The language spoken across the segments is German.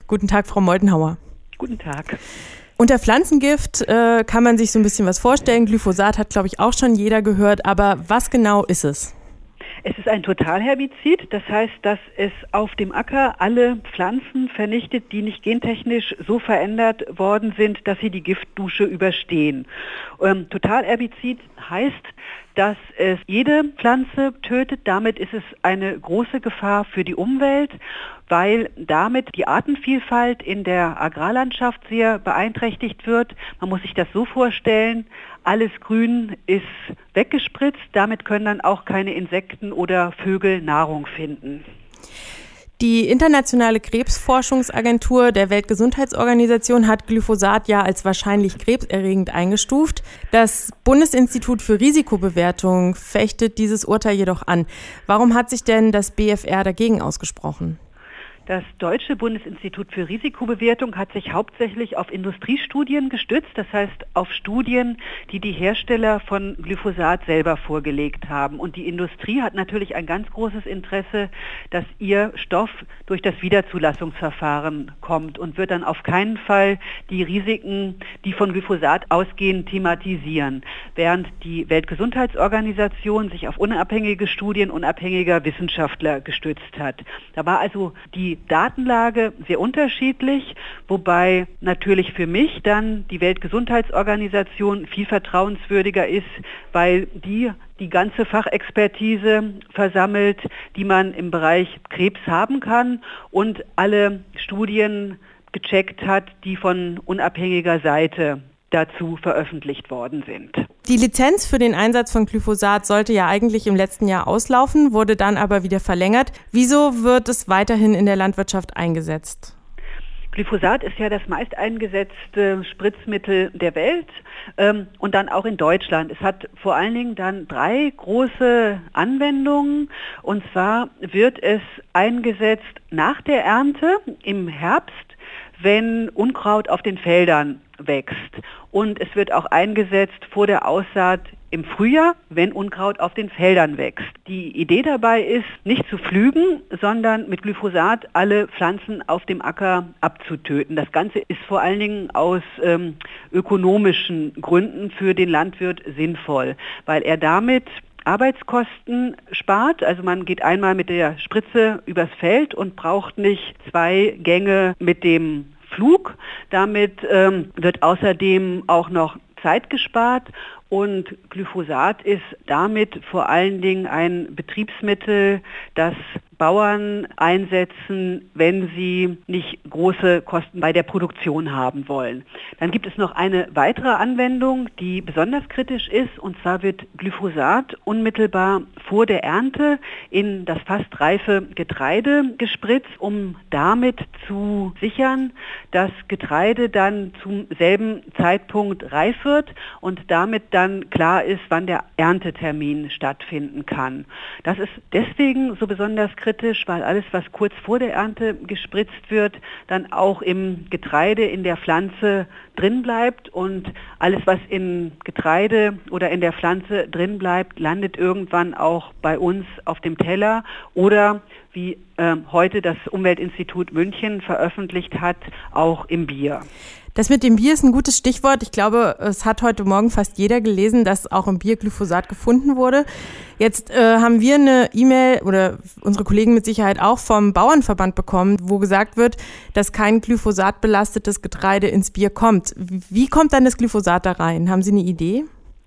Guten Tag, Frau Moldenhauer. Guten Tag. Unter Pflanzengift kann man sich so ein bisschen was vorstellen. Glyphosat hat, glaube ich, auch schon jeder gehört. Aber was genau ist es? Es ist ein Totalherbizid, das heißt, dass es auf dem Acker alle Pflanzen vernichtet, die nicht gentechnisch so verändert worden sind, dass sie die Giftdusche überstehen. Totalherbizid heißt, dass es jede Pflanze tötet. Damit ist es eine große Gefahr für die Umwelt, weil damit die Artenvielfalt in der Agrarlandschaft sehr beeinträchtigt wird. Man muss sich das so vorstellen, alles Grün ist weggespritzt, damit können dann auch keine Insekten oder Vögel Nahrung finden. Die Internationale Krebsforschungsagentur der Weltgesundheitsorganisation hat Glyphosat ja als wahrscheinlich krebserregend eingestuft. Das Bundesinstitut für Risikobewertung fechtet dieses Urteil jedoch an. Warum hat sich denn das BfR dagegen ausgesprochen? Das Deutsche Bundesinstitut für Risikobewertung hat sich hauptsächlich auf Industriestudien gestützt, das heißt auf Studien, die die Hersteller von Glyphosat selber vorgelegt haben. Und die Industrie hat natürlich ein ganz großes Interesse, dass ihr Stoff durch das Wiederzulassungsverfahren kommt und wird dann auf keinen Fall die Risiken, die von Glyphosat ausgehen, thematisieren, während die Weltgesundheitsorganisation sich auf unabhängige Studien unabhängiger Wissenschaftler gestützt hat. Da war also die Datenlage sehr unterschiedlich, wobei natürlich für mich dann die Weltgesundheitsorganisation viel vertrauenswürdiger ist, weil die ganze Fachexpertise versammelt, die man im Bereich Krebs haben kann und alle Studien gecheckt hat, die von unabhängiger Seite dazu veröffentlicht worden sind. Die Lizenz für den Einsatz von Glyphosat sollte ja eigentlich im letzten Jahr auslaufen, wurde dann aber wieder verlängert. Wieso wird es weiterhin in der Landwirtschaft eingesetzt? Glyphosat ist ja das meist eingesetzte Spritzmittel der Welt und dann auch in Deutschland. Es hat vor allen Dingen dann 3 große Anwendungen, und zwar wird es eingesetzt nach der Ernte im Herbst, wenn Unkraut auf den Feldern wächst. Und es wird auch eingesetzt vor der Aussaat im Frühjahr, wenn Unkraut auf den Feldern wächst. Die Idee dabei ist, nicht zu pflügen, sondern mit Glyphosat alle Pflanzen auf dem Acker abzutöten. Das Ganze ist vor allen Dingen aus ökonomischen Gründen für den Landwirt sinnvoll, weil er damit Arbeitskosten spart, also man geht einmal mit der Spritze übers Feld und braucht nicht 2 Gänge mit dem Flug. Damit wird außerdem auch noch Zeit gespart und Glyphosat ist damit vor allen Dingen ein Betriebsmittel, das Bauern einsetzen, wenn sie nicht große Kosten bei der Produktion haben wollen. Dann gibt es noch eine weitere Anwendung, die besonders kritisch ist, und zwar wird Glyphosat unmittelbar vor der Ernte in das fast reife Getreide gespritzt, um damit zu sichern, dass Getreide dann zum selben Zeitpunkt reif wird und damit dann klar ist, wann der Erntetermin stattfinden kann. Das ist deswegen so besonders kritisch, weil alles, was kurz vor der Ernte gespritzt wird, dann auch im Getreide, in der Pflanze drin bleibt, und alles, was im Getreide oder in der Pflanze drin bleibt, landet irgendwann auch bei uns auf dem Teller oder, wie heute das Umweltinstitut München veröffentlicht hat, auch im Bier. Das mit dem Bier ist ein gutes Stichwort. Ich glaube, es hat heute Morgen fast jeder gelesen, dass auch im Bier Glyphosat gefunden wurde. Jetzt haben wir eine E-Mail oder unsere Kollegen mit Sicherheit auch vom Bauernverband bekommen, wo gesagt wird, dass kein glyphosatbelastetes Getreide ins Bier kommt. Wie kommt dann das Glyphosat da rein? Haben Sie eine Idee?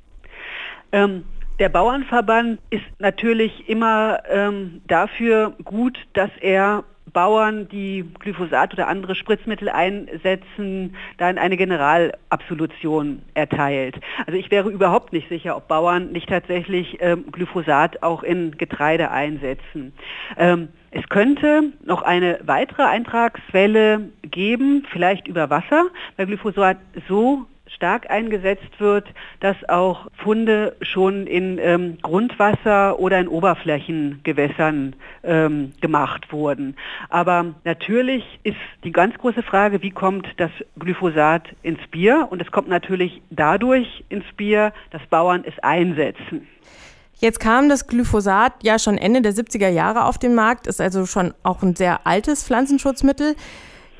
Der Bauernverband ist natürlich immer dafür gut, dass er Bauern, die Glyphosat oder andere Spritzmittel einsetzen, dann eine Generalabsolution erteilt. Also ich wäre überhaupt nicht sicher, ob Bauern nicht tatsächlich Glyphosat auch in Getreide einsetzen. Es könnte noch eine weitere Eintragswelle geben, vielleicht über Wasser, weil Glyphosat so stark eingesetzt wird, dass auch Funde schon in Grundwasser oder in Oberflächengewässern gemacht wurden. Aber natürlich ist die ganz große Frage, wie kommt das Glyphosat ins Bier? Und es kommt natürlich dadurch ins Bier, dass Bauern es einsetzen. Jetzt kam das Glyphosat ja schon Ende der 70er Jahre auf den Markt, ist also schon auch ein sehr altes Pflanzenschutzmittel.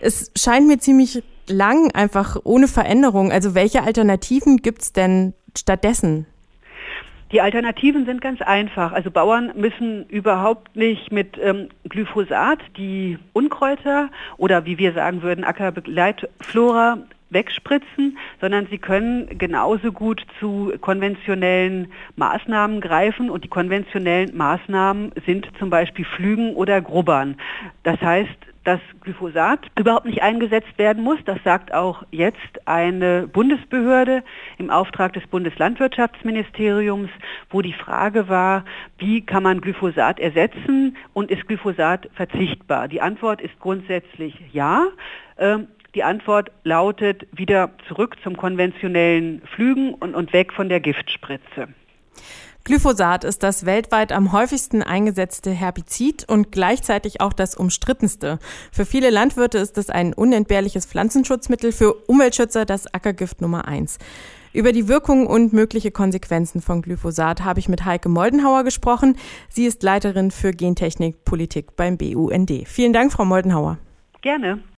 Es scheint mir ziemlich lang, einfach ohne Veränderung. Also welche Alternativen gibt es denn stattdessen? Die Alternativen sind ganz einfach. Also Bauern müssen überhaupt nicht mit Glyphosat die Unkräuter oder wie wir sagen würden Ackerbegleitflora wegspritzen, sondern sie können genauso gut zu konventionellen Maßnahmen greifen und die konventionellen Maßnahmen sind zum Beispiel Pflügen oder Grubbern. Das heißt, dass Glyphosat überhaupt nicht eingesetzt werden muss. Das sagt auch jetzt eine Bundesbehörde im Auftrag des Bundeslandwirtschaftsministeriums, wo die Frage war, wie kann man Glyphosat ersetzen und ist Glyphosat verzichtbar? Die Antwort ist grundsätzlich ja. Die Antwort lautet wieder zurück zum konventionellen Pflügen und weg von der Giftspritze. Glyphosat ist das weltweit am häufigsten eingesetzte Herbizid und gleichzeitig auch das umstrittenste. Für viele Landwirte ist es ein unentbehrliches Pflanzenschutzmittel, für Umweltschützer das Ackergift Nummer 1. Über die Wirkungen und mögliche Konsequenzen von Glyphosat habe ich mit Heike Moldenhauer gesprochen. Sie ist Leiterin für Gentechnik Politik beim BUND. Vielen Dank, Frau Moldenhauer. Gerne.